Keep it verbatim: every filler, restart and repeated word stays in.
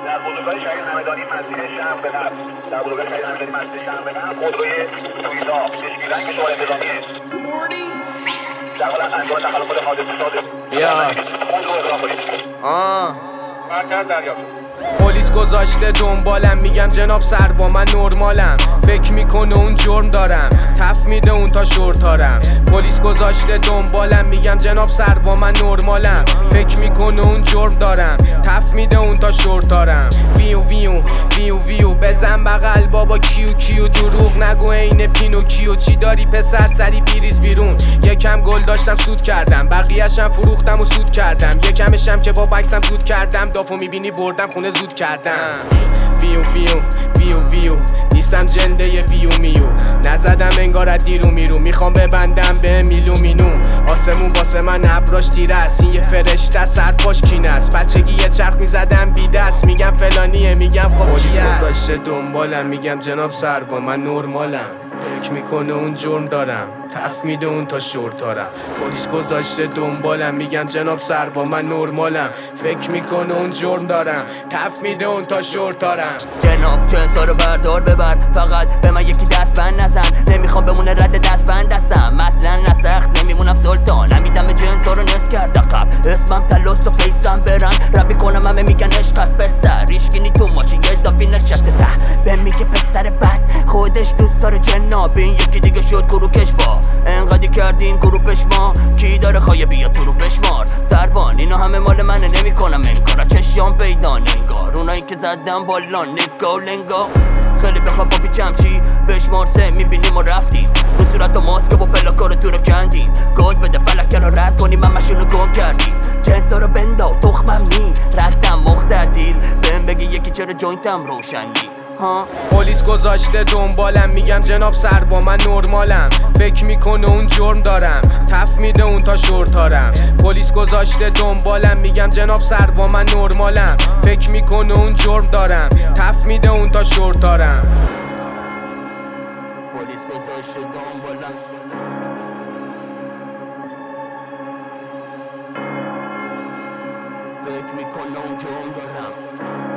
در بزرگای شهید همدانی مسیر شهر به غرب در بزرگای شهید همدانی مسیر شهر به غرب خودروی تویوتا کشکی رنگ شماره انتظامیه در حال انجام تخلفات حادثه صادر یا خودرو اقرام کنید. آه مرکز دریافت. پلیس گذاشته دنبالم، میگم جناب سروا من نرمالم. فکر میکنه اون جرم دارم، تف میده اون تا شورتارم. پلیس گذاشته دنبالم، میگم جناب سروا من نرمالم. فکر میکنه اون جرم دارم، تف میده اون تا شورتارم. ویو ویو ویو ویو بزن بغل بابا کیو کیو، دروغ نگو عین پینوکیو. چی داری پسر سری بیریز بیرون. یکم گل داشتم سود کردم، بقیه‌شم فروختم و سود کردم. یکمشم که با بکسم دود کردم، دافو میبینی بردم خونه زود کردم. ویو ویو ویو ویو نیستم جنده ویو میو، نزدم انگار از دیرو میرو. میخوام ببندم به میلو مینو، آسمون واسه من ابراش تیره است. این یه فرشته سرفاش کینه است. بچگی یه چرخ میزدم بی دست، میگم فلانیه میگم خب چیه. گذاشته دنبالم، میگم جناب سروا من نرمالم. فکر میکنه اون جرم دارم، تف میده اون تا شورتارم. پلیس گذاشته دنبالم، میگم جناب سروا من نرمالم. فکر میکنه اون جرم دارم، تف میده اون تا شورتارم. جناب جنسا رو بردار ببر، فقط به من یکی دست بند نزن. نمیخوام بمونه رد دست بند دستم، اصلا نسخت نمیمونم سلطان. نمیدم به جنسا رو نس کرد عقب، اسمم تلاست و فیسم برن. ربی کنم همه میگن عشق از پسر، ریشگینی تو ماشی یه دافی نشسته ته. به میگه پسر بد خودش دوست داره جناب. این یکی دیگه شد گروه کشوا، انقدی کردیم گروپش ما. کی داره خواهی بیا تو رو بشمار. سروان اینا همه مال منه، نمی کنم انگار چشیام پیدا ننگار. اونایی که زدن بالا نگاه و لنگا، خیلی بخواب با پیچم چی بشمار سه میبینیم و رفتیم. رو صورت و ماسک و پلاکا رو تو رو کندیم. گاز بده فلک رو رد کنیم، من مشونو گم کردیم. جنسا رو بندا تخمم نی، ردم مختدیل. بهم بگی یکی چرا جوینتم روشنی. پلیس گذاشته دنبالم، میگم جناب سروا من نرمالم. فکر میکنه اون جرم دارم، تف میده اون تا شورتارم. پلیس گذاشته دنبالم، میگم جناب سروا من نرمالم. فکر میکنه اون جرم دارم، تف میده اون تا شورتارم. پلیس گذاشته دنبالم، فکر میکنه اون جرم دارم.